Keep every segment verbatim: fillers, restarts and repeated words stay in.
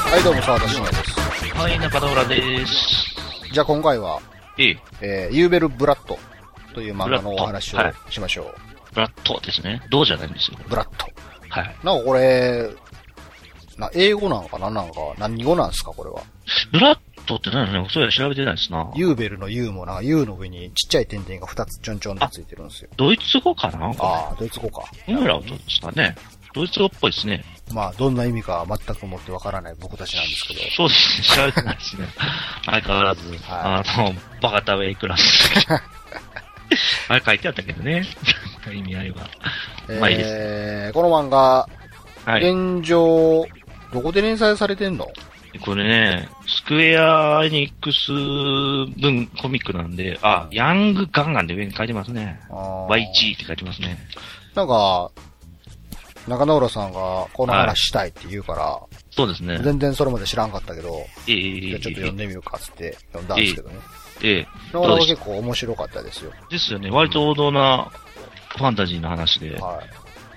はい、どうも、沢田信也です。 はい、中田浦です。 じゃあ今回は、 えええー、ユーベルブラッドという漫画のお話をしましょう。はい、 ブラッドですね。どうじゃないんですよ。 ブラッド。 はい。 なんかこれ、な英語なのかななんか、何語なんですかこれは。 ブラッドって何なのそういうの調べてないですな。 ユーベルの U もな、U の上にちっちゃい点々がふたつちょんちょんとついてるんですよ。 ドイツ語かなああ、ドイツ語か。 ウムラウトですかね。ドイツ語っぽいですね。 まあ、どんな意味か全くもってわからない僕たちなんですけど。 そうですね。調べてないですね。相変わらず、はい、あの、バカタウェイクラス。あれ書いてあったけどね。意味合いは。まあいいです。 えー、この漫画、はい、現状、どこで連載されてんの？ これね、スクエアエニックス分コミックなんで、あ、ヤングガンガンで上に書いてますね。ワイジー って書いてますね。 なんか、中野浦さんがこの話したいって言うから、はい、 そうですね。 全然それまで知らんかったけど、 ええじゃあちょっと読んでみるかっつって読んだんですけどね。 ええ。 なかなか結構面白かったですよ。 ですよね。割と王道なファンタジーの話で。はい、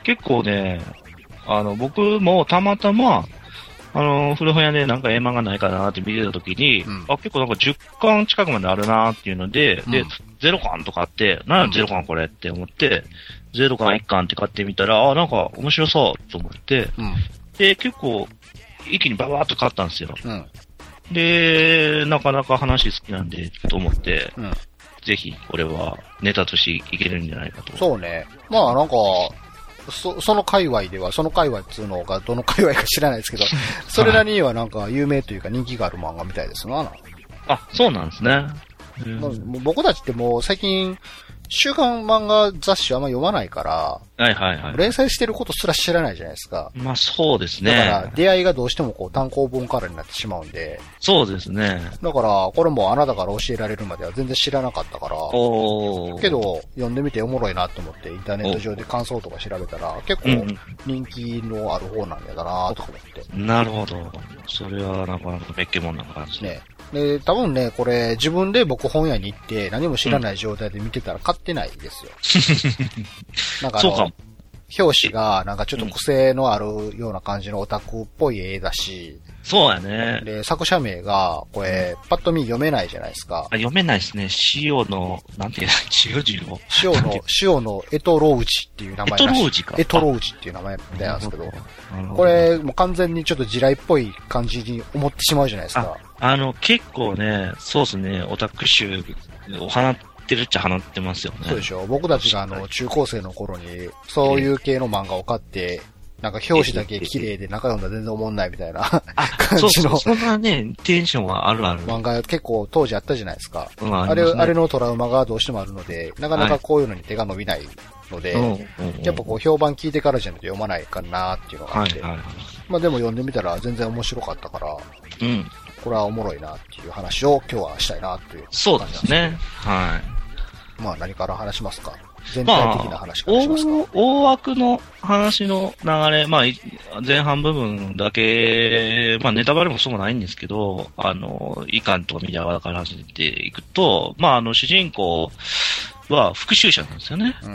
結構ね、あの、僕もたまたま、あの、古本屋でなんか絵漫画ないかなって見てたときに、うん、あ、結構なんかじゅっかん近くまであるなっていうので、うん、で、ゼロかんとかあって、なんやゼロかんこれって思って、ゼロかんいっかんって買ってみたら、あ、なんか面白そうと思って、うん、で、結構、一気にババーっと買ったんですよ。うん、で、なかなか話好きなんで、と思って、うん、ぜひ、俺はネタとしていけるんじゃないかと。 そうね。まあなんか、そ、その界隈では、その界隈っていうのがどの界隈か知らないですけど、それなりにはなんか有名というか人気がある漫画みたいですな。 あ、そうなんですね。 まあ、僕たちってもう最近、週刊漫画雑誌はあんま読まないから、 はいはいはい。 連載してることすら知らないじゃないですか。 まあそうですね。 だから出会いがどうしてもこう単行本からになってしまうんで。 そうですね。 だからこれもあなたから教えられるまでは全然知らなかったから。 おけど読んでみておもろいなと思ってインターネット上で感想とか調べたら結構人気のある方なんやだなとか思って、 うん。なるほど。それはなかなか別件もんな感じね。で、多分ね、これ自分で僕本屋に行って何も知らない状態で見てたら買ってないですよ。なんかあの、表紙がなんかちょっと癖のあるような感じのオタクっぽい絵だし、 そうやね。 で、作者名が、これ、パッと見読めないじゃないですか。 あ、読めないですね。塩の、なんていうの、塩汁を。 塩の、塩のエトロウジっていう名前エトロウジか。 エトロウジっていう名前なんですけど、これ、もう完全にちょっと地雷っぽい感じに思ってしまうじゃないですか。 あ、あの、結構ね、そうですね、オタク集を放ってるっちゃ放ってますよね。 そうでしょ。僕たちがあの、中高生の頃に、そういう系の漫画を買って、なんか表紙だけ綺麗で中読んだら全然思んないみたいな感じの。 そうそう、そんなね、テンションはあるある。 漫画結構当時あったじゃないですか。うん、あ, あれ、あれのトラウマがどうしてもあるので、なかなかこういうのに手が伸びないので、はい、やっぱこう評判聞いてからじゃないと読まないかなっていうのがあって。はいはいはい、まあでも読んでみたら全然面白かったから、うん、これはおもろいなっていう話を今日はしたいなっていう感じなんです。 そうですね。はい。 まあ何から話しますか？全体的な話からしますか？ まあ、大枠の話の流れ、まあ、前半部分だけ、まあ、ネタバレもそうもないんですけど、あの、いかんとか見ながらから話していくと、まあ、あの、主人公は復讐者なんですよね。うん。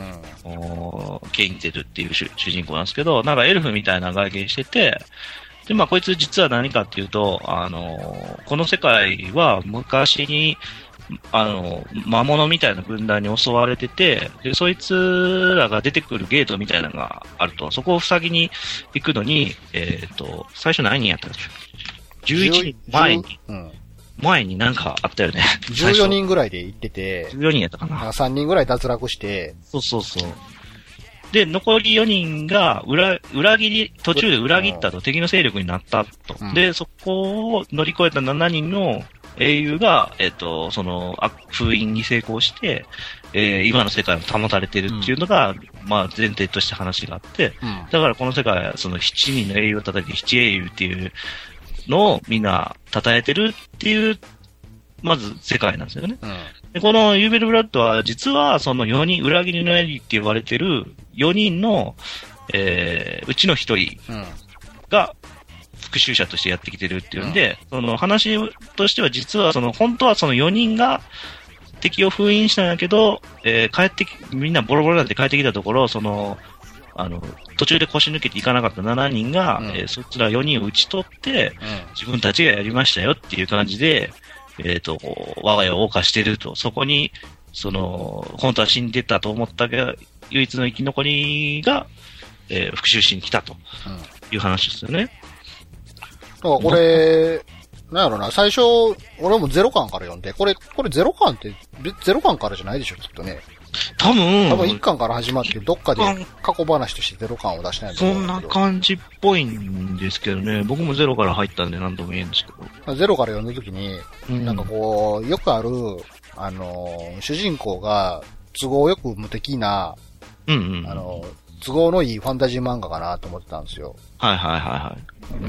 ケインテルっていう主人公なんですけど、なんかエルフみたいな外見してて、で、まあ、こいつ実は何かっていうと、あの、この世界は昔に、あの、魔物みたいな軍団に襲われてて、で、そいつらが出てくるゲートみたいなのがあると、そこを塞ぎに行くのに、えっと、最初何人やったんでしょう ?じゅういち 人前に、うん、前になんかあったよね。 じゅうよにんぐらいで行ってて、 じゅうよにんやったかな。 さんにんぐらい脱落して、 そうそうそう。で、残りよにんが裏、裏切り、途中で裏切ったと、敵の勢力になったと。うん、で、そこを乗り越えたしちにんの英雄が、えっと、その、封印に成功して、えー、今の世界を保たれているっていうのが、うん、まあ前提として話があって、うん、だからこの世界はそのしちにんの英雄を叩いてしち英雄っていうのをみんな称えてるっていう、まず世界なんですよね。うん、でこのユーベルブラッドは実はそのよにん、裏切りのエリって言われてるよにんの、えー、うちのひとりが、復讐者としてやってきてるっていうんで、うん、その話としては実はその本当はそのよにんが敵を封印したんだけど、えー、帰ってき、みんなボロボロになって帰ってきたところ、その、あの、 途中で腰抜けていかなかったななにんが、うん、えー、そちらよにんを打ち取って、うん、自分たちがやりましたよっていう感じで、えっ、ー、と、我が家を謳歌してると。そこに、その、本当は死んでたと思ったが、唯一の生き残りが、えー、復讐しに来たという話ですよね。 だからこれ、なんやろな、最初、俺もゼロ巻から読んで、これ、これゼロ巻って、ゼロ巻からじゃないでしょ、きっとね。 多分、 多分一巻から始まって、どっかで過去話としてゼロ巻を出してないんだそんな感じっぽいんですけどね、僕もゼロから入ったんで何とも言えんですけど。ゼロから読んだ時に、うん、なんかこう、よくある、あの、主人公が都合よく無敵な、 うんうん、 あの、都合のいいファンタジー漫画かなと思ってたんですよ。 はいはいはいはい。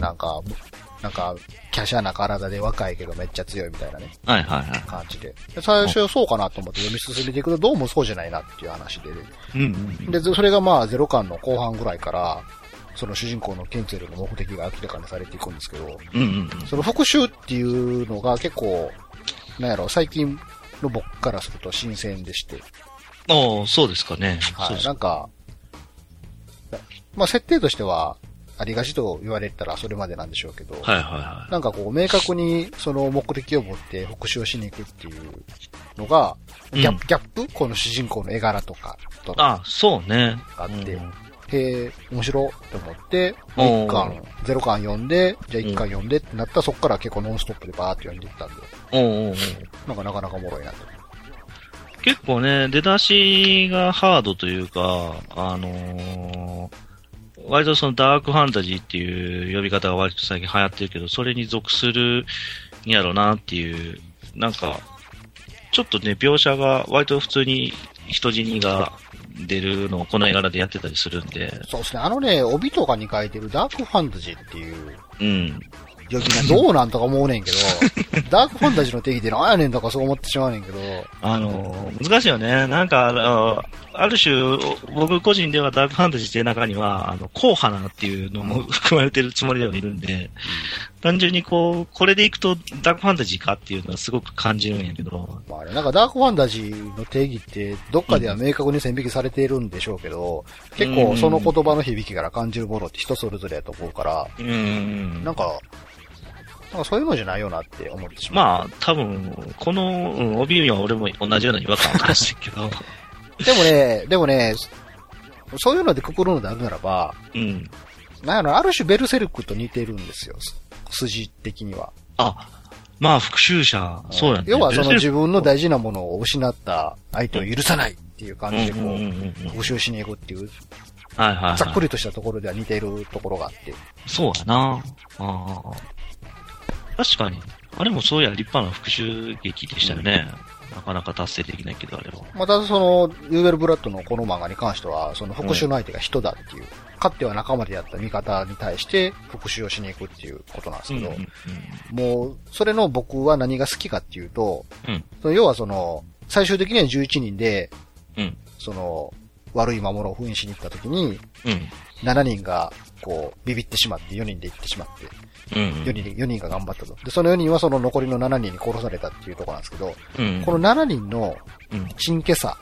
なんか、なんか、華奢な体で若いけどめっちゃ強いみたいなね。 はいはいはい。 感じで。最初そうかなと思って読み進めていくとどうもそうじゃないなっていう話で。 うんうんうん、 で、それがまあゼロ巻の後半ぐらいから、その主人公のケンツェルの目的が明らかにされていくんですけど、 うんうんうん、 その復讐っていうのが結構、なんやろ、最近の僕からすると新鮮でして。 ああ、そうですかね。 はい。なんか、まあ設定としては、ありがちと言われたらそれまでなんでしょうけど、 はいはいはい。 なんかこう明確にその目的を持って復讐をしに行くっていうのが、ギャップ、うん、ギャップこの主人公の絵柄とかと。 あ、そうね。 あって、うん、へえ、面白いと思って、いっかん、ゼロかん読んで、じゃあいっかん読んでってなったらそっから結構ノンストップでバーって読んでいったんで、 おうおうおうなんかなかなかおもろいなと。 結構ね、出だしがハードというか、あのー、割とそのダークファンタジーっていう呼び方が割と最近流行ってるけど、それに属するんやろうなっていう、なんか、ちょっとね、描写が割と普通に人死にが出るのをこの絵柄でやってたりするんで。 そうですね、あのね、帯とかに書いてるダークファンタジーっていう。 うん。 いや、どうなんとか思うねんけど、ダークファンタジーの定義って何やねんとかそう思ってしまうねんけど。 あの、難しいよね。なんか、あの、ある種、僕個人ではダークファンタジーっていう中には、あの、硬派なっていうのも含まれてるつもりではいるんで、うん、単純にこう、これでいくとダークファンタジーかっていうのはすごく感じるんやけど。 まあね、なんかダークファンタジーの定義って、どっかでは明確に線引きされているんでしょうけど、うん、結構その言葉の響きから感じるものって人それぞれやと思うから、 うん、 なんか、なんかそういうのじゃないよなって思ってしまう。まあ、多分、この、うん、帯には俺も同じような違和感を感じてるけど。 でもね、でもね、そういうのでくくるのであるならば、 うん。 なんやろ、ある種ベルセルクと似てるんですよ。筋的には。 あ、まあ、復讐者、そうやね。 要はその自分の大事なものを失った相手を許さないっていう感じでこう、復讐しに行くっていう、 はいはいはい、 ざっくりとしたところでは似ているところがあって。 そうやな。ああ。確かに。あれもそうや立派な復讐劇でしたよね。うん、なかなか達成できないけど、あれは。 またその、ユーベルブラッドのこの漫画に関しては、その復讐の相手が人だっていう、うん、かつては仲間でやった味方に対して復讐をしに行くっていうことなんですけど、うんうんうん、もう、それの僕は何が好きかっていうと、 うん、 その要はその、最終的にはじゅういちにんで、 うん、 その、悪い魔物を封印しに行った時に、 うん、 しちにんが、こう、ビビってしまってよにんで行ってしまって、 うんうん、 よにん、よにんが頑張ったと。で、そのよにんはその残りのしちにんに殺されたっていうところなんですけど、 うん、 このしちにんの、チンケさ、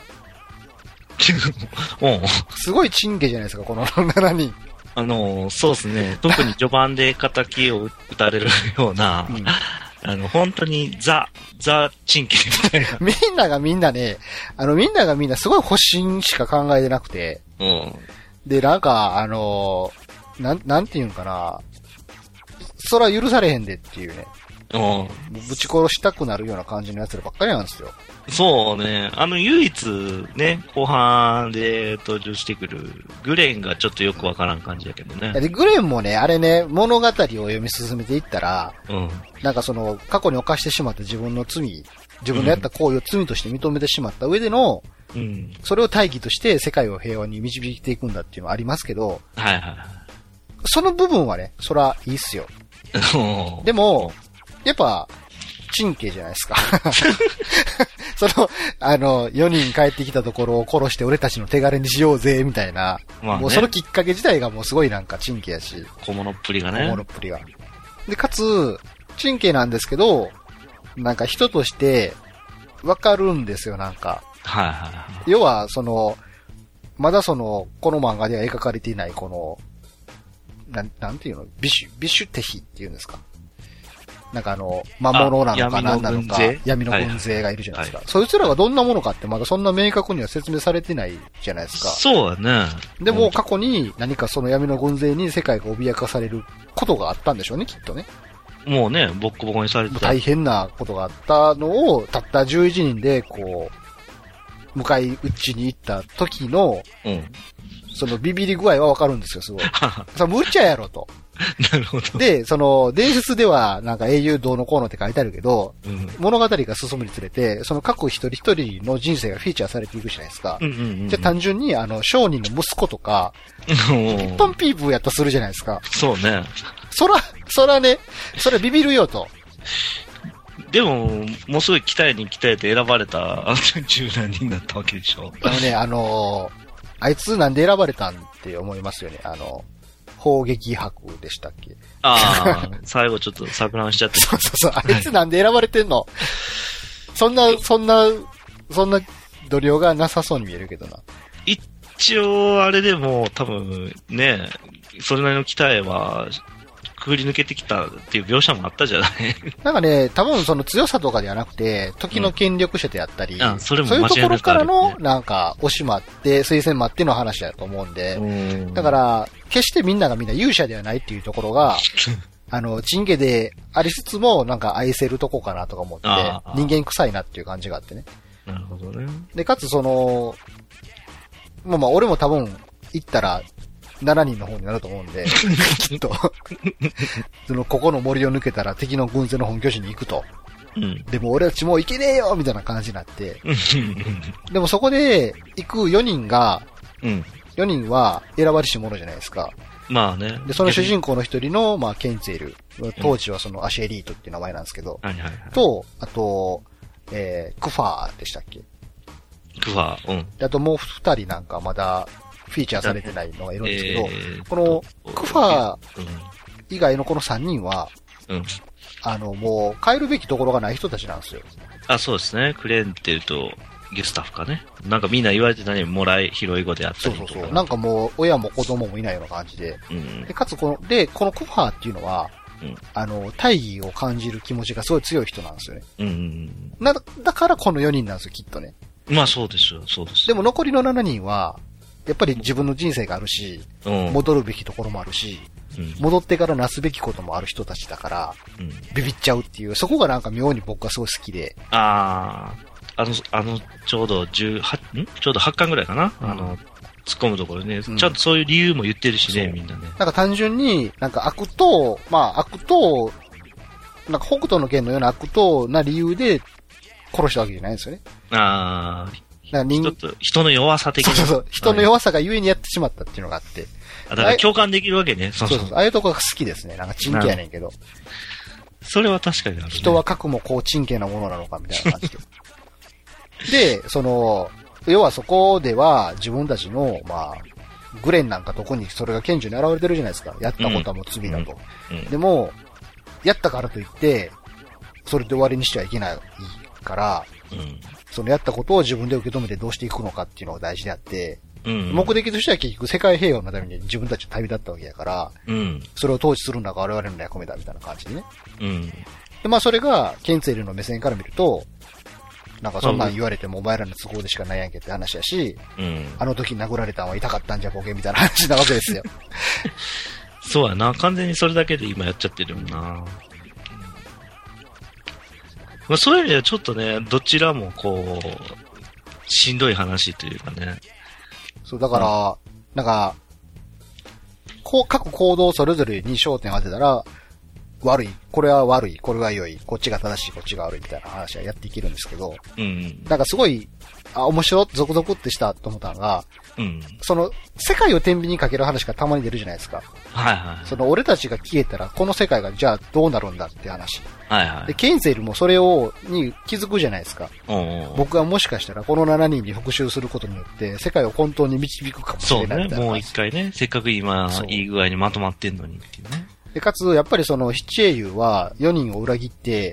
うん、 すごいチンケじゃないですか、このしちにん。 あのー、そうですね。特に序盤で仇を撃たれるような、うん、あの、本当にザ、ザチンケみたいな。 みんながみんなね、あの、みんながみんなすごい保身しか考えてなくて、 うん、 で、なんか、あのー、なん、なんていうんかな、それは許されへんでっていうね。 うん。 ぶち殺したくなるような感じのやつらばっかりなんですよ。 そうね。あの、唯一ね、後半で登場してくるグレンがちょっとよくわからん感じだけどね。 で、グレンもね、あれね、物語を読み進めていったら、 うん。 なんかその、過去に犯してしまった自分の罪、自分のやった行為を罪として認めてしまった上での、 うん。 それを大義として世界を平和に導いていくんだっていうのはありますけど、 はいはいはい。 その部分はね、そらいいっすよ。でも、やっぱ、チンケじゃないですか。その、あの、よにん帰ってきたところを殺して俺たちの手軽にしようぜ、みたいな。まあね、もうそのきっかけ自体がもうすごいなんかチンケやし。 小物っぷりがね。 小物っぷりが。で、かつ、チンケなんですけど、なんか人として、わかるんですよ、なんか。 はいはいはい。 要は、その、 まだその、この漫画では描かれていないこの、なん、なんていうのビシュ、ビシュテヒっていうんですか。なんかあの、魔物なのか何なのか、闇の軍勢がいるじゃないですか、はいはい。そいつらがどんなものかってまだそんな明確には説明されてないじゃないですか。 そうだね。 でも過去に何かその闇の軍勢に世界が脅かされることがあったんでしょうね、きっとね。 もうね、ボッコボコにされてた。 大変なことがあったのを、たったじゅういちにんで、こう、迎え撃ちに行った時の、うん、そのビビり具合はわかるんですよ、すごい。それ無茶やろと。 なるほど。 で、その、伝説では、なんか英雄どうのこうのって書いてあるけど、うん、物語が進むにつれて、その各一人一人の人生がフィーチャーされていくじゃないですか。うんうんうん、じゃあ単純に、あの、商人の息子とか、一般ピープーやったとするじゃないですか。 そうね。 そら、そらね、それビビるよと。 でも、もうすごい鍛えに鍛えて選ばれた十何人だったわけでしょ。 あのね、あのー、あいつなんで選ばれたんって思いますよね。あの、砲撃博でしたっけ？ ああ、最後ちょっと錯乱しちゃって。 そうそうそう、あいつなんで選ばれてんの？そんな、そんな、そんな度量がなさそうに見えるけどな。 一応、あれでも多分ね、それなりの鍛えは、くぐり抜けてきたっていう描写もあったじゃないなんかね、多分その強さとかではなくて、時の権力者であったり、うん、 それもそういうところからの、なんか、押しもあって、推薦もあっての話だと思うんで、うんだから、決してみんながみんな勇者ではないっていうところが、あの、チンゲでありつつも、なんか愛せるとこかなとか思って、人間臭いなっていう感じがあってね。 なるほどね。 で、かつその、まあまあ、俺も多分、行ったら、しちにんの方になると思うんで、きっと、その、ここの森を抜けたら敵の軍勢の本拠地に行くと。うん、でも俺たちもう行けねえよみたいな感じになって、でもそこで行くよにんが、うん、よにんは選ばれし者じゃないですか。 まあね。 で、その主人公の一人の、まあ、ケンツェル。当時はそのアシエリートっていう名前なんですけど、 はいはいはい、 と、あと、えー、クファーでしたっけ？ クファー、うん。 であともう二人なんかまだ、フィーチャーされてないのがいるんですけど、えー、このクファー以外のこのさんにんは、うん、あの、もう変えるべきところがない人たちなんですよ。 あ、そうですね。クレーンっていうと、ゲスタフかね。なんかみんな言われてたね、もらい、拾い子であったりとか。 そうそうそう。なんかもう、親も子供もいないような感じで。うん、でかつこの、で、このクファーっていうのは、うん、あの、大義を感じる気持ちがすごい強い人なんですよね。うんうん、な、だからこのよにんなんですよ、きっとね。 まあそうですよ、そうです。 でも残りのしちにんは、やっぱり自分の人生があるし、うん、戻るべきところもあるし、うん、戻ってからなすべきこともある人たちだから、うん、ビビっちゃうっていう、そこがなんか妙に僕はすごい好きで。 ああ、あの、あの、ちょうどじゅうはち、んちょうどはちかんぐらいかな、うん、あの、突っ込むところね、うん、ちゃんとそういう理由も言ってるしね、みんなね。 なんか単純に、なんか悪党、まあ悪党、なんか北斗の拳のような悪党な理由で殺したわけじゃないんですよね。 ああ。 なんか人人の弱さ的な。 そうそうそう。人の弱さがゆえにやってしまったっていうのがあって。 あだから共感できるわけね。 そうそうそう。ああいうとこが好きですね。なんかチンケやねんけど。 それは確かにある、ね。 人は核もこうチンケなものなのかみたいな感じで。で、その、要はそこでは自分たちの、まあ、グレンなんか特にそれが顕著に現れてるじゃないですか。やったことはもう罪だと。うんうんうん、でも、やったからといって、それで終わりにしてはいけないから、うんそのやったことを自分で受け止めてどうしていくのかっていうのが大事であって、うんうん、目的としては結局世界平和のために自分たち旅立ったわけやから、うん、それを統治するのが我々の役目だみたいな感じでね。うん、でまあそれがケンツェルの目線から見ると、なんかそんなん言われてもお前らの都合でしかないやんけって話やし、うん、あの時殴られたのは痛かったんじゃボケみたいな話なわけですよ。 そうやな、完全にそれだけで今やっちゃってるよな。まあ、そういう意味ではちょっとね、どちらもこう、しんどい話というかね。 そう、だから、うん、なんか、こう、各行動それぞれに焦点を当てたら、悪い、これは悪い、これは良い、こっちが正しい、こっちが悪いみたいな話はやっていけるんですけど、うん、なんかすごい、あ、面白い、ゾクゾクってしたと思ったのが、うん、その、世界を天秤にかける話がたまに出るじゃないですか。 はいはい。 その、俺たちが消えたら、この世界がじゃあどうなるんだって話。 はいはい。 で、ケンゼルもそれを、に気づくじゃないですか。うん、僕はもしかしたら、このしちにんに復讐することによって、世界を本当に導くかもしれないみたいな。 そうね、もう一回ね、せっかく今、いい具合にまとまってんのにっていうね。 で、かつ、やっぱりその、七英雄はよにんを裏切って、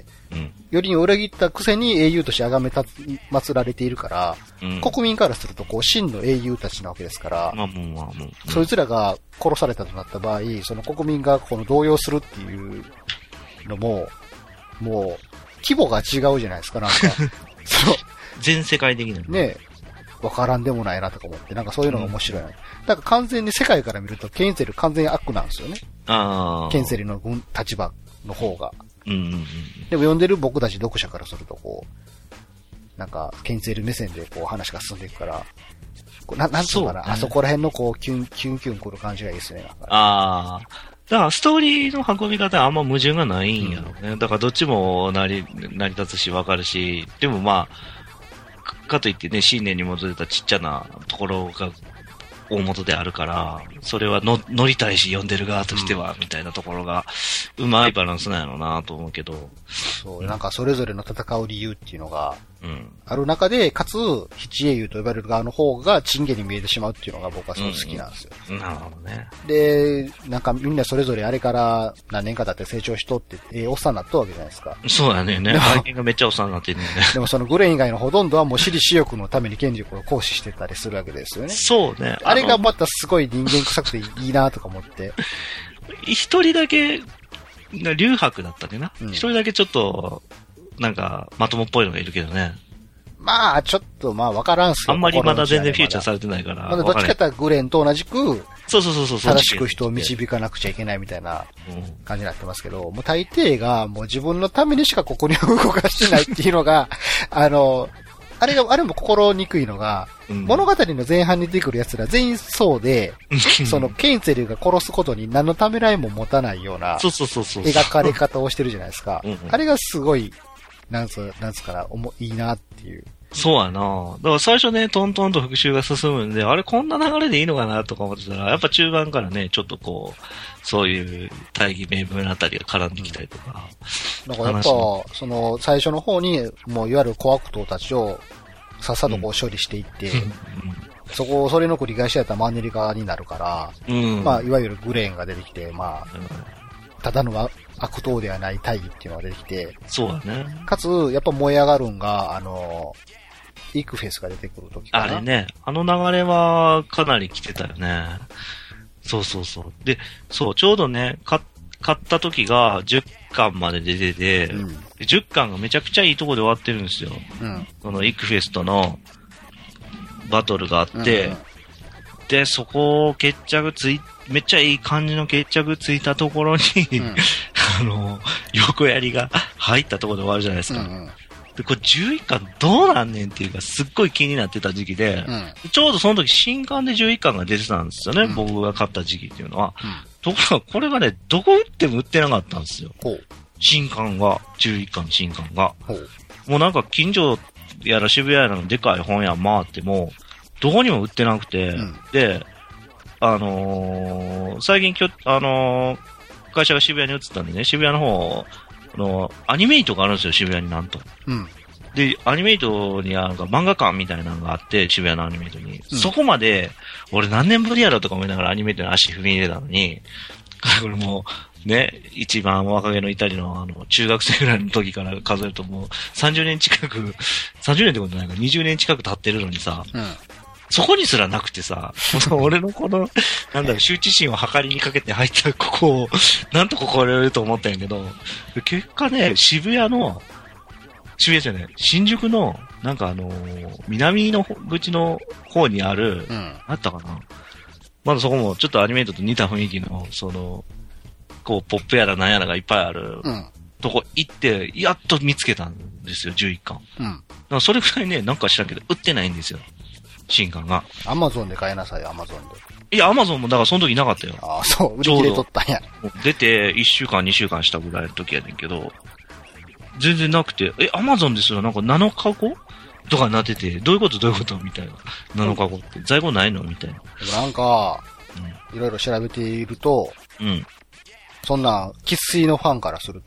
うん、よにんを裏切ったくせに英雄として崇めた、祀られているから、うん、国民からすると、こう、真の英雄たちなわけですから、まあ、もう、まあ、もう、そいつらが殺されたとなった場合、その国民がこの動揺するっていうのも、もう、規模が違うじゃないですか、なんか。そう。 全世界的な。 ねわからんでもないなとか思って、なんかそういうのが面白いな。うん、だから完全に世界から見ると、ケンゼル完全に悪なんですよね。ああ。ケンゼルの軍立場の方が。うんうんうん。でも読んでる僕たち読者からすると、こう、なんか、ケンゼル目線でこう話が進んでいくから、こうななんつうのかな、ね、あそこら辺のこう、キュン、キュンキュン来る感じがいいですね。なんかああ。だからストーリーの運び方はあんま矛盾がないんやろうね。うん、だからどっちも成り、成り立つしわかるし、でもまあ、かといってね、信念に基づいたちっちゃなところが大元であるから、それはの乗りたいし、読んでる側としては、うん、みたいなところが、うまいバランスなんやろうなと思うけど。 そう、なんかそれぞれの戦う理由っていうのが、ある中で、かつ、七英雄と呼ばれる側の方が、チンゲに見えてしまうっていうのが僕はすごい好きなんですよ。 うんうん、なるほどね。 で、なんかみんなそれぞれあれから何年か経って成長しとって、えー、おっさんになったわけじゃないですか。 そうだね。ね。愛犬がめっちゃおっさんになってるね。 でもそのグレン以外のほとんどはもう私利私欲のために権力を行使してたりするわけですよね。 そうね。 あれがまたすごい人間臭くていいなとか思って。 一人だけ、流白だったねな。一、うん、人だけちょっと、なんか、まともっぽいのがいるけどね。 まあ、ちょっと、まあ、わからんすよ。 あんまりまだ全然フィーチャーされてないから。 まだどっちかって言ったらグレンと同じく、 そうそうそうそう。 正しく人を導かなくちゃいけないみたいな感じになってますけど、もう大抵がもう自分のためにしかここに動かしてないっていうのが、あの、あれが、あれも心にくいのが、うん、物語の前半に出てくる奴ら全員そうで、そのケンツェルが殺すことに何のためらいも持たないような、描かれ方をしてるじゃないですか。うんうん、あれがすごい、なんつ、なんつかな、おも、いいなっていう。 そうやな。だから最初ね、トントンと復習が進むんで、あれこんな流れでいいのかなとか思ってたら、やっぱ中盤からね、ちょっとこう、そういう大義名分あたりが絡んできたりとか。 うん、だからやっぱ、その、最初の方に、もういわゆる小悪党たちを、さっさとこう処理していって、うん、そこを、それの繰り返しやったらマンネリ化になるから、うん、まあ、いわゆるグレーンが出てきて、まあ、うん、ただの悪党ではない大義っていうのが出てきて、 そうだね。 かつ、やっぱ燃え上がるんが、あの、イクフェスが出てくるときかな。 あれね、あの流れはかなり来てたよね。そうそうそう。で、そう、ちょうどね、買った時がじゅっかんまで出てて、うん、じゅっかんがめちゃくちゃいいとこで終わってるんですよ。うん、そのイクフェスとのバトルがあって、うんうん、で、そこを決着つい、めっちゃいい感じの決着ついたところに、うん、あの、横槍が入ったところで終わるじゃないですか。うんうん、で、これじゅういっかんどうなんねんっていうか、すっごい気になってた時期で、うん、ちょうどその時新刊でじゅういっかんが出てたんですよね、うん、僕が買った時期っていうのは。うん、ところが、これがね、どこ売っても売ってなかったんですよ。新刊が、じゅういっかんの新刊が。もうなんか近所やら渋谷やらのでかい本屋回っても、どこにも売ってなくて、うん、で、あのー、最近きょ、あのー、会社が渋谷に移ったんでね、渋谷の方、あの、アニメイトがあるんですよ、渋谷になんと。うん。で、アニメイトになんか漫画館みたいなのがあって、渋谷のアニメイトに。うん、そこまで、俺何年ぶりやろとか思いながらアニメイトに足踏み入れたのに、これもう、ね、一番若気の至りの、あの、中学生ぐらいの時から数えるともう、さんじゅうねん近く、さんじゅうねんってことないか、にじゅうねん近く経ってるのにさ、うん、そこにすらなくてさ、俺のこの、なんだろう、羞恥心を計りにかけて入ったここを、なんと心得ると思ったんやけど、結果ね、渋谷の、渋谷じゃない、新宿の、なんかあのー、南の口の方にある、うん、あったかな。まだそこもちょっとアニメイトと似た雰囲気の、その、こう、ポップやらなんやらがいっぱいある、うん、とこ行って、やっと見つけたんですよ、じゅういっかん。うん。だからそれくらいね、なんか知らんけど、売ってないんですよ。新刊が。 アマゾンで買いなさい、アマゾンで。 いや、アマゾンもだからその時なかったよ。 ああ、そう、売り切れとったんや。 出ていっしゅうかん、にしゅうかんしたぐらいの時やねんけど、全然なくて、え、アマゾンですらなんかなのかごとかなってて、どういうことどういうことみたいな。なのかごって。在庫ないのみたいな。 でもなんか、いろいろ調べていると、うん。そんな、喫水のファンからすると、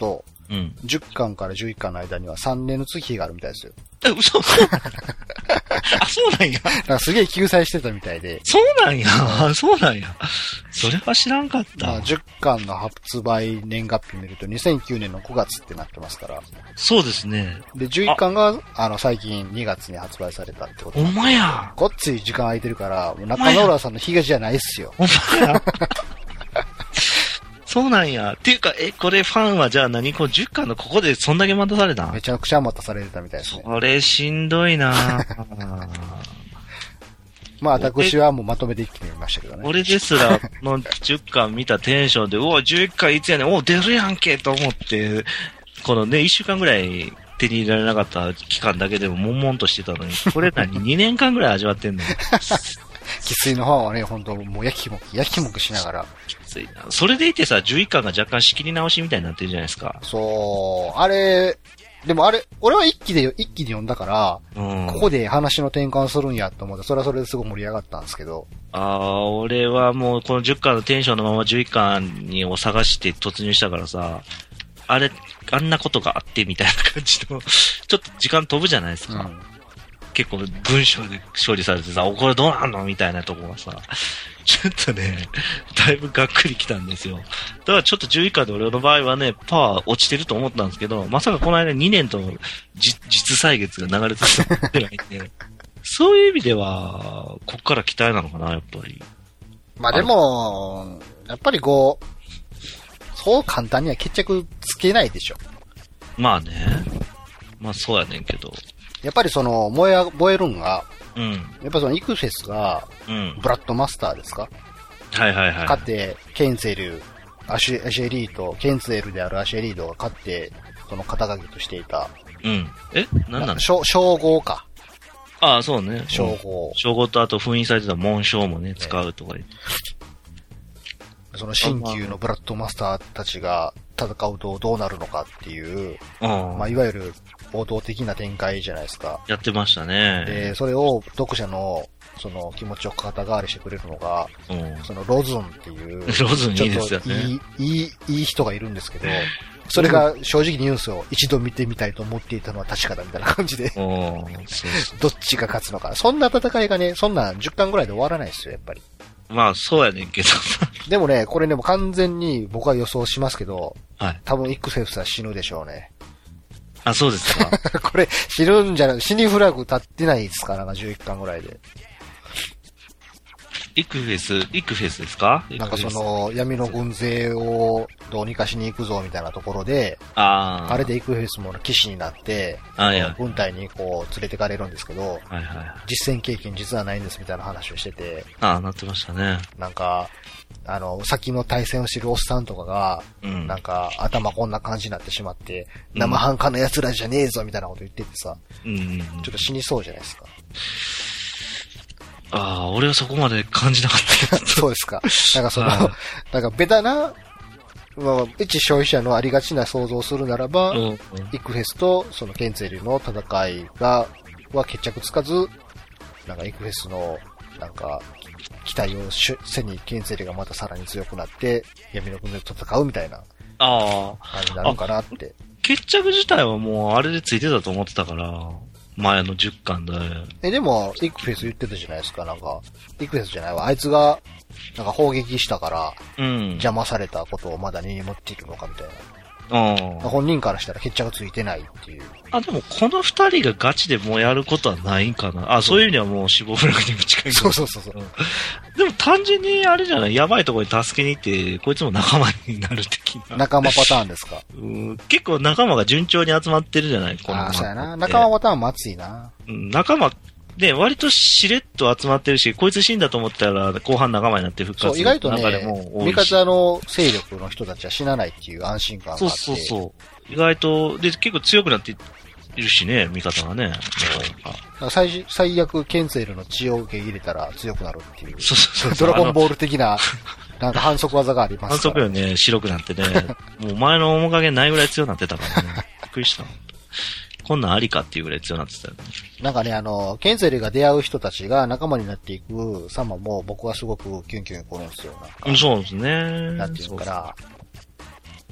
うん、 じゅっかんからじゅういっかんの間にはさんねんの月日があるみたいですよ。 え、嘘そうあ、そうなんや。 だからすげえ救済してたみたいで。 そうなんや。そうなんや。それは知らんかった。 まあ、じゅっかんの発売年月日見るとにせんきゅうねんのくがつってなってますから。 そうですね。 で、じゅういっかんが、あの、最近にがつに発売されたってことほんまや。 ごっつい時間空いてるから、中野浦さんの東じゃないっすよ。 ほんまや。そうなんや。っていうか、え、これファンはじゃあ何こうじゅっかんのここでそんだけ待たされたん？ めちゃくちゃ待たされてたみたいですね。 それしんどいなまあ私はもうまとめて一気に見ましたけどね。 俺ですらのじゅっかん見たテンションで、うわ、じゅういっかんいつやねん、お出るやんけと思って、このね、いっしゅうかんぐらい手に入れられなかった期間だけでも悶々としてたのに、これ何にねんかんぐらい味わってんのきついの方はね、本当もう焼きもき、焼きもきしながら。 きついな。それでいてさ、じゅういっかんが若干仕切り直しみたいになってるじゃないですか。 そう、あれ、でもあれ、俺は一気で、一気に読んだから、うん、ここで話の転換するんやと思って、それはそれですごい盛り上がったんですけど。 ああ、俺はもうこのじゅっかんのテンションのままじゅういっかんにを探して突入したからさ、あれ、あんなことがあってみたいな感じの、ちょっと時間飛ぶじゃないですか。うん、結構文章で処理されてさ、お、これどうなんのみたいなとこがさ、ちょっとね、だいぶがっくりきたんですよ。だからちょっとじゅういっかんで俺の場合はね、パワー落ちてると思ったんですけど、まさかこの間にねんと実歳月が流れてたってないんで、そういう意味では、こっから期待なのかな、やっぱり。 まあでも、やっぱりこう、そう簡単には決着つけないでしょ。 まあね。まあそうやねんけど。 やっぱりその、燃え、燃えるんが、 うん。 やっぱそのイクフェスが、うん。ブラッドマスターですか？ はいはいはい。 勝って、ケンツェル、アシュ、アシェリード、ケンツェルであるアシェリードが勝って、その肩書きとしていた。 うん。え？なんなの？ 称号か。 ああ、そうね。 称号。 称号とあと封印されてた紋章もね、使うとか言って。 その新旧のブラッドマスターたちが戦うとどうなるのかっていう、あまあいわゆる王道的な展開じゃないですか。 やってましたね。 で、それを読者のその気持ちを肩代わりしてくれるのが、うん、そのロズンっていう、 ロズンいいですよね。 いい、いい、いい人がいるんですけど、それが正直に言うんですよ。一度見てみたいと思っていたのは確かだみたいな感じで。そうそうどっちが勝つのか。そんな戦いがね、そんなじゅっかんぐらいで終わらないですよ、やっぱり。 まあ、そうやねんけど。 でもね、これね、もう完全に僕は予想しますけど、 はい。 多分イクフェスは死ぬでしょうね。 あ、そうですか。 これ、死ぬんじゃない、死にフラグ立ってないですかなんかじゅういっかんぐらいで。 イクフェス、イクフェスですか？ なんかその、闇の軍勢をどうにかしに行くぞみたいなところで、 ああれでイクフェスも騎士になって、 あいや軍隊にこう連れてかれるんですけど、 はいはい、 実戦経験実はないんですみたいな話をしてて、 ああ、なってましたね。 なんか、あの、先の対戦を知るおっさんとかが、うん、なんか、頭こんな感じになってしまって、うん、生半可な奴らじゃねえぞみたいなこと言っててさ、 うん、 ちょっと死にそうじゃないですか。 ああ、俺はそこまで感じなかったけど。 そうですか。なんかその、なんかベタな、まあ、一消費者のありがちな想像をするならば、うんうん、イクフェスとそのケンツェルの戦いが、は決着つかず、なんかイクフェスの、なんか、期待を背にケンツェルがまたさらに強くなって、闇の軍で戦うみたいな、 ああ。 感じになるのかなって。 決着自体はもうあれでついてたと思ってたから、前のじゅっかんで。 え、でも、イクフェス言ってたじゃないですか、なんか。イクフェスじゃないわ。あいつが、なんか砲撃したから、うん。邪魔されたことをまだ根に持っているのかみたいな。 うん。 本人からしたら決着ついてないっていう。 あ、でもこの二人がガチでもうやることはないんかな。あ、そういう意味ではもう死亡フラグにも近い。 そうそうそうそう。 でも単純にあれじゃない、やばいところに助けに行って、こいつも仲間になる的な。 仲間パターンですか。 うん、結構仲間が順調に集まってるじゃない、この。 あ、そうやな。仲間パターンも熱いな。 うん、仲間、ね、割としれっと集まってるし、こいつ死んだと思ったら後半仲間になって復活する。 そう、意外とね、味方の勢力の人たちは死なないっていう安心感があって。 そうそうそう。意外と、で、結構強くなっているしね、味方がね。 最最悪、ケンツェルの血を受け入れたら強くなるっていう。 そうそうそう。 ドラゴンボール的な、なんか反則技がありますから。 反則よね、白くなってね。もう前の面影ないぐらい強くなってたからね。びっくりした。こんなんありかっていうぐらい強くなってたよね。 なんかね、あの、ケンツェルが出会う人たちが仲間になっていく様も僕はすごくキュンキュン来るんですよ。なんかそうですね。 なんていうのかな。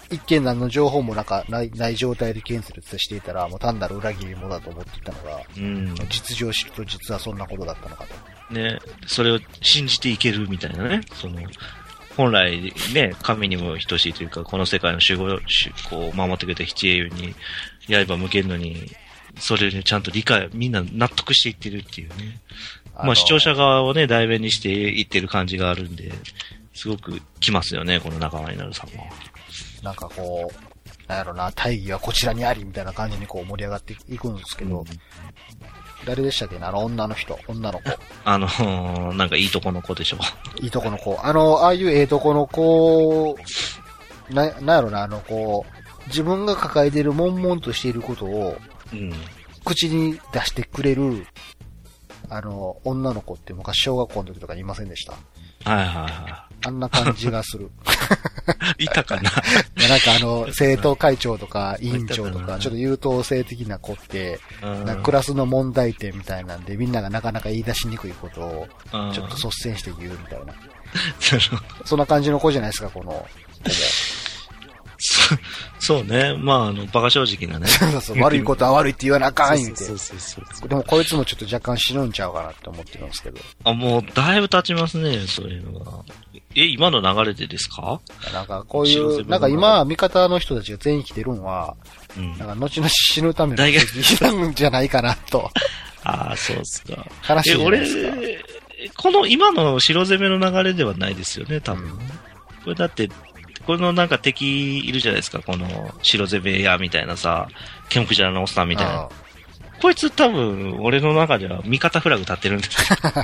一見何の情報もなんかない、ない状態でケンセルしていたら、もう単なる裏切り者だと思っていたのが、うん、実情を知ると実はそんなことだったのかと。 ね、それを信じていけるみたいなね、その、本来ね、神にも等しいというか、この世界の守護、こう、守ってくれた七英雄に刃向けるのに、それにちゃんと理解、みんな納得していってるっていうね。まあ視聴者側をね、代弁にしていってる感じがあるんで、すごく来ますよね、この仲間になるさんは。 なんかこう、なんやろな、大義はこちらにありみたいな感じにこう盛り上がっていくんですけど、うん、誰でしたっけね、あの女の人、女の子。 あの、なんかいいとこの子でしょ。 いいとこの子。あの、ああいうええとこの子、な、なんやろな、あのこう、自分が抱えている悶々としていることを、うん、口に出してくれる、あの、女の子って昔小学校の時とかにいませんでした？ はいはいはい。 あんな感じがする。 いたかななんかあの、生徒会長とか委員長とか、ちょっと優等生的な子って、なんかクラスの問題点みたいなんで、みんながなかなか言い出しにくいことを、ちょっと率先して言うみたいな。そんな感じの子じゃないですか、この子も。 そうね。まあ、あの、馬鹿正直なね。 そうそう、悪いことは悪いって言わなあかん、言うて。そうそうそうそう。でもこいつもちょっと若干死ぬんちゃうかなって思ってるんですけど。 あ、もう、だいぶ経ちますね、そういうのが。え、今の流れでですか？ なんか、こういう、なんか今、味方の人たちが全員来てるんは、うん、なんか、後々死ぬための大学なんじゃないかなと。 ああ、そうっすか。 悲しいじゃないですか。 俺、この今の白攻めの流れではないですよね、多分。うん、これだって、このなんか敵いるじゃないですか、この白攻め屋みたいなさ、ケムクジャラのおっさんみたいな。あこいつ多分、俺の中では味方フラグ立ってるんです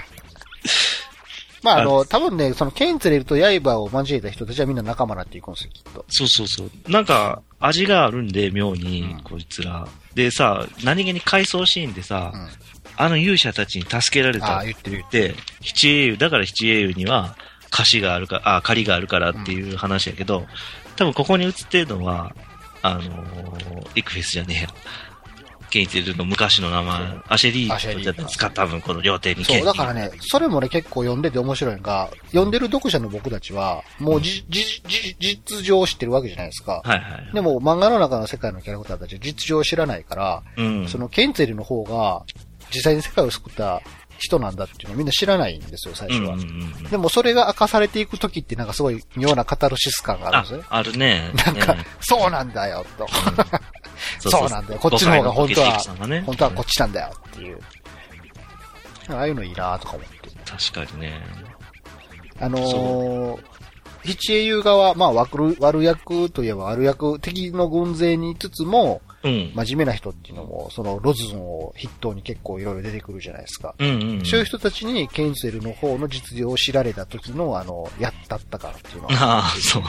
まあ、あの、多分ね、そのケンツェレルと刃を交えた人たちはみんな仲間になっていくんですよ、きっと。 そうそうそう。なんか、味があるんで、妙に、こいつら。でさ、何気に回想シーンでさ、うん、あの勇者たちに助けられたって言って、七英雄、だから七英雄には、貸しがあるか、あ、借りがあるからっていう話やけど、うん、多分ここに映ってるのは、あのー、イクフェスじゃねえや。ケンツェルの昔の名前、アシェリーじゃないですか、多分この両手に。 そう、だからね、それもね、結構読んでて面白いのが、読んでる読者の僕たちは、もうじ、じ、じ、実情を知ってるわけじゃないですか。はいはいはい。でも、漫画の中の世界のキャラクターたちは実情を知らないから、うん、そのケンツェルの方が、実際に世界を救った人なんだっていうのをみんな知らないんですよ、最初は。うんうんうん、でもそれが明かされていくときってなんかすごい妙なカタルシス感があるんですよね。 あ、あるね。 なんか、ね、そうなんだよ、と。うん、そう, そうなんだよ。こっちの方が本当は、ね、本当はこっちなんだよっていう。ああいうのいいなとか思って。 確かにね。 あのー、七英雄側、まあ悪、悪役といえば悪役、敵の軍勢にいつつも、うん、真面目な人っていうのも、そのロズンを筆頭に結構いろいろ出てくるじゃないですか。うんうんうん、そういう人たちにケンツェルの方の実情を知られた時の、あの、やったったからっていうのは。 ああ、そうね。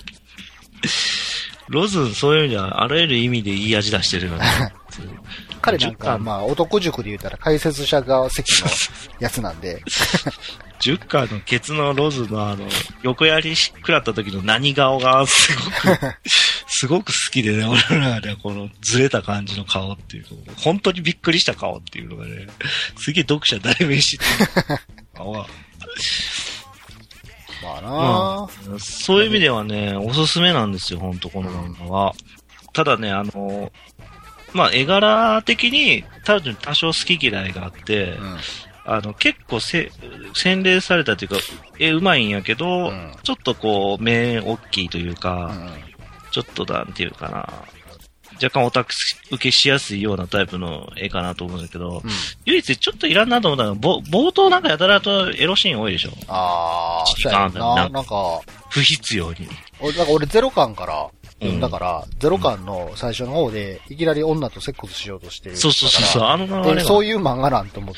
ロズン、そういう意味では、あらゆる意味でいい味出してるのね。 彼なんか、まあ、男塾で言ったら解説者側席のやつなんで。 ジュッカーのケツのロズのあの、横やり食らった時の何顔がすごく、すごく好きでね、俺らではこのずれた感じの顔っていうの、本当にびっくりした顔っていうのがね、すげえ読者代弁してる顔が。 まあな、 うん、そういう意味ではね、おすすめなんですよ、本当この漫画は。うん、ただね、あの、まあ、絵柄的に多分多少好き嫌いがあって、うん、あの、結構せ、洗練されたというか、絵うまいんやけど、うん、ちょっとこう、目大きいというか、うん、ちょっとなんていうかな、若干オタク受けしやすいようなタイプの絵かなと思うんだけど、うん、唯一ちょっといらんなと思ったのが、冒頭なんかやたらとエロシーン多いでしょ。 あー、そうやな、なんか、 不必要に。 俺、だから俺ゼロ感から、うん、だから、ゼロ感の最初の方で、いきなり女とセックスしようとしてる。 そうそうそうそう、あの流れが。 そういう漫画なんと思って。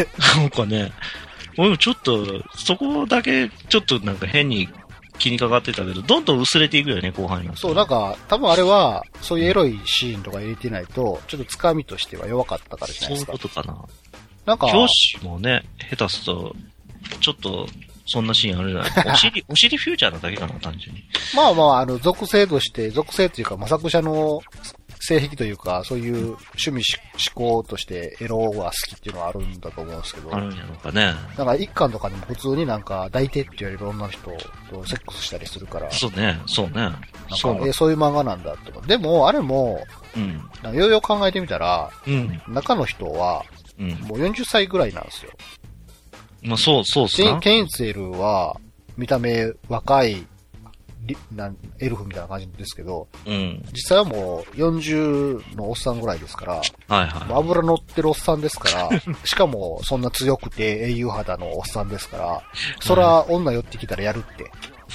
なんかね、俺もちょっと、そこだけ、ちょっとなんか変に気にかかってたけど、どんどん薄れていくよね、後半に。 そう、なんか、多分あれは、そういうエロいシーンとか入れてないと、ちょっと掴みとしては弱かったからじゃないですか。 そういうことかな。 なんか、 教師もね、下手すと、ちょっと、そんなシーンあるじゃないお尻、お尻フューチャーなだけかな、単純に。 まあまあ、あの、属性として、属性っていうか、まあ、作者の性癖というか、そういう趣味思考としてエロは好きっていうのはあるんだと思うんですけど。 あるんやろうかね。 なんか一巻とかでも普通になんか抱いてって言われる女の人とセックスしたりするから。 そうね、そうね。 なんかそうえー、そういう漫画なんだって。でも、あれも、うん。ようよう考えてみたら、うん。中の人は、うん。もうよんじゅっさいぐらいなんですよ。 まあそう、そうっすね。 ケンツェルは、見た目若い、なんエルフみたいな感じですけど、うん、実際はもうよんじゅうのおっさんぐらいですから、はいはい、油乗ってるおっさんですから、しかもそんな強くて英雄肌のおっさんですから、そら女寄ってきたらやるって。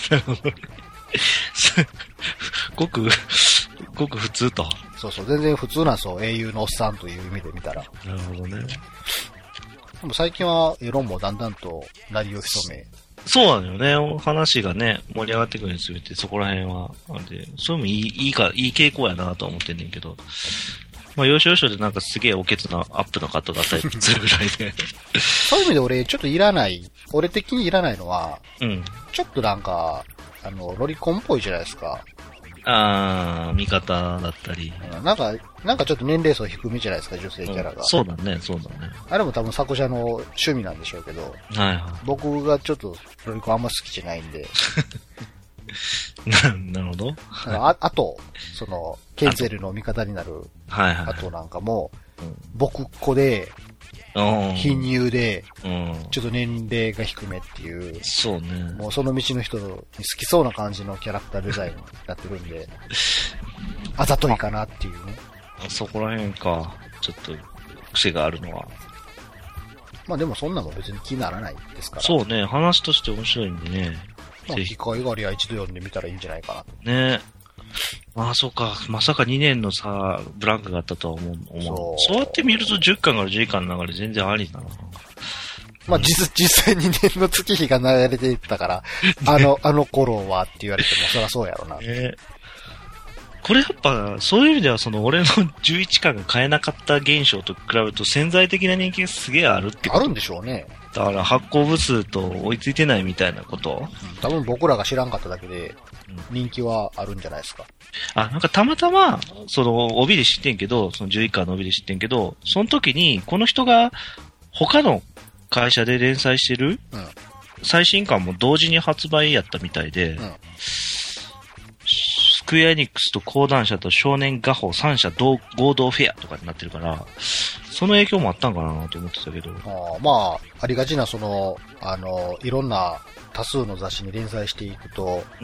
ごく、ごく普通と。 そうそう、全然普通なんですよ、英雄のおっさんという意味で見たら。 なるほどね。 でも最近はエロもだんだんと鳴りを潜め、 そうなのよね。話がね、盛り上がってくるにつれて、そこら辺は。なんで、そういうのもいい、いいか、いい傾向やなとは思ってんねんけど。まあ、要所要所でなんかすげえおケツなアップのカットだったりするぐらいで。 そういう意味で俺、ちょっといらない、俺的にいらないのは、うん。ちょっとなんか、あの、ロリコンっぽいじゃないですか。 あー、味方だったり。 なんか、なんかちょっと年齢層低めじゃないですか、女性キャラが。 うん、そうだね、そうだね。 あれも多分作者の趣味なんでしょうけど、はいはい。僕がちょっとロリコンあんま好きじゃないんで。 な、なるほど。 あ, あと、その、ケンゼルの味方になる、はいはい。あとなんかも、うん、僕っ子で、貧乳で、うん、ちょっと年齢が低めっていう。 そうね。 もうその道の人に好きそうな感じのキャラクターデザインになってるんで、あざといかなっていうね。 そこら辺か。ちょっと、癖があるのは。 まあでもそんなも別に気にならないですから。 そうね。話として面白いんでね。 まあ、機会がありゃ一度読んでみたらいいんじゃないかなと。 ね。まあそうか。まさかにねんのさ、ブランクがあったとは思う。思うそうやって見るとじゅっかんからじゅういっかんの流れ全然ありだな。 まあ実、実際に年の月日が流れていったから、あの、あの頃はって言われてもそりゃそうやろな。 ね。これやっぱ、そういう意味ではその俺のじゅういちかんが買えなかった現象と比べると潜在的な人気がすげえあるってこと。 あるんでしょうね。 だから発行部数と追いついてないみたいなこと、 うん、多分僕らが知らんかっただけで人気はあるんじゃないですか。 あ、なんかたまたま、その帯で知ってんけど、そのじゅういっかんの帯で知ってんけど、その時にこの人が他の会社で連載してる、うん、最新刊も同時に発売やったみたいで、うん、スクエアエニックスと講談社と少年画報さん社同合同フェアとかになってるから、その影響もあったんかなと思ってたけど。 あまあ、ありがちなその、あの、いろんな多数の雑誌に連載していくと、うん、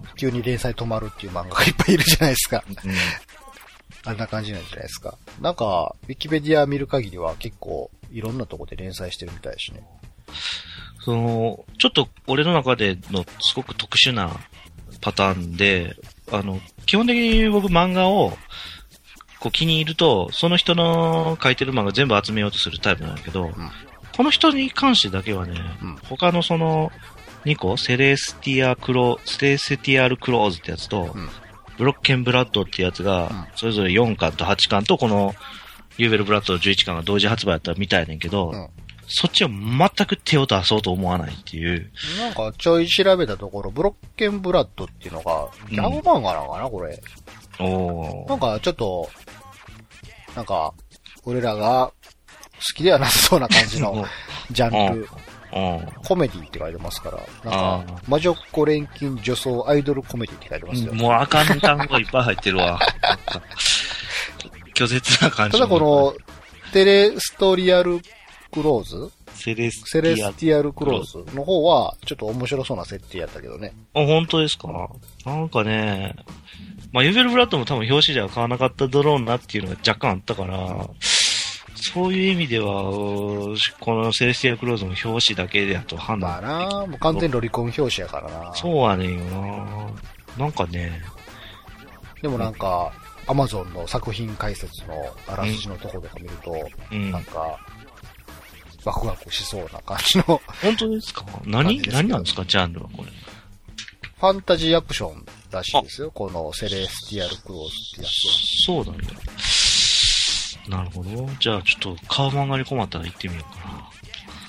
急に連載止まるっていう漫画がいっぱいいるじゃないですか。うん、あんな感じなんじゃないですか。なんか、ウィキペディア見る限りは結構いろんなとこで連載してるみたいしね。 その、ちょっと俺の中でのすごく特殊なパターンで、あの、基本的に僕漫画をこう気に入ると、その人の書いてる漫画全部集めようとするタイプなんだけど、うん、この人に関してだけはね、うん、他のそのにこ、セレスティアクロ、セレスティアルクローズってやつと、うん、ブロッケンブラッドってやつが、それぞれよんかんとはちかんとこのユーベルブラッドのじゅういっかんが同時発売だったみたいねんけど、うん、そっちは全く手を出そうと思わないっていう。 なんかちょい調べたところ、ブロッケンブラッドっていうのが、ギャグ漫画なのかな、うん、これ。おなんかちょっと、なんか、俺らが好きではなさそうな感じのジャンル。コメディって書いてますから。なんか、魔女っ子錬金女装アイドルコメディって書いてますよ。 もうあかん単語いっぱい入ってるわ。拒絶な感じ。 ただこの、テレストリアルクローズセレスティアルクローズの方は、ちょっと面白そうな設定やったけどね。 あ、本当ですか？なんかね、まあ、ユーベルブラッドも多分表紙では買わなかったドローンなっていうのが若干あったから、そういう意味では、このセレスティアルクローズの表紙だけでやと判断。 まあな、もう完全にロリコン表紙やからな。 そうはねえよな。なんかね。 でもなんか、アマゾンの作品解説のあらすじのところとか見ると、うん、なんか、ワクワクしそうな感じの。 本当ですか？何何なんですかジャンルはこれ。 ファンタジーアクションらしいですよ。このセレスティアルクローズってやつは。そうなんだ。なるほど。じゃあちょっと買う漫画に困ったら行ってみようかな。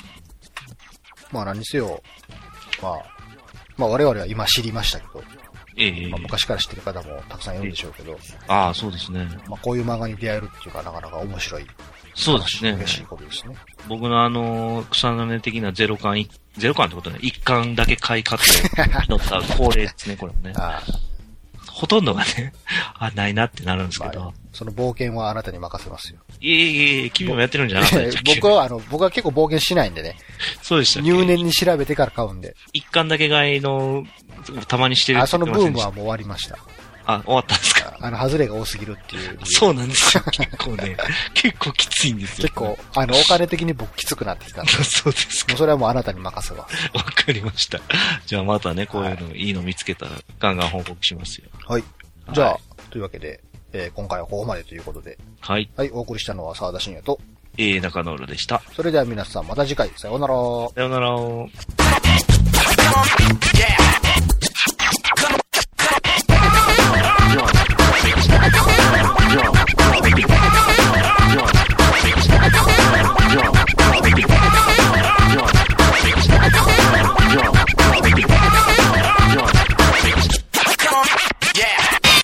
まあ何せよ、まあ、まあ我々は今知りましたけど、 ええまあ、昔から知ってる方もたくさんいるんでしょうけど。 ああ、そうですね。 まあ、こういう漫画に出会えるっていうか、なかなか面白い。 そうですね。 嬉しいことですね。 僕のあの、草の根的なゼロ巻、ゼロ巻ってことね、一巻だけ買い買って乗った恒例ですね、これもね。あほとんどがね、あ、ないなってなるんですけど。まあ、 その冒険はあなたに任せますよ。 いえいえいえ、君もやってるんじゃなかったですか僕は、あの、僕は結構冒険しないんでね。 そうでしたっけ。 入念に調べてから買うんで。 一巻だけ買いの、たまにしてるってあ、そのブームはもう終わりました。 あ、終わったんですか。 あの、ハズレが多すぎるっていう。 そうなんですよ。結構ね、結構きついんですよ。 結構、あの、お金的に僕きつくなってきたんで。 そうですか。 もうそれはもうあなたに任せます。 わかりました。じゃあまたね、こういうのいいの見つけたら、ガンガン報告しますよ。 はい。じゃあ、はい、というわけで、えー、今回はここまでということで。 はい。 はい、お送りしたのは沢田信也と、 えー、中野浦でした。 それでは皆さんまた次回、さようなら。 さようなら。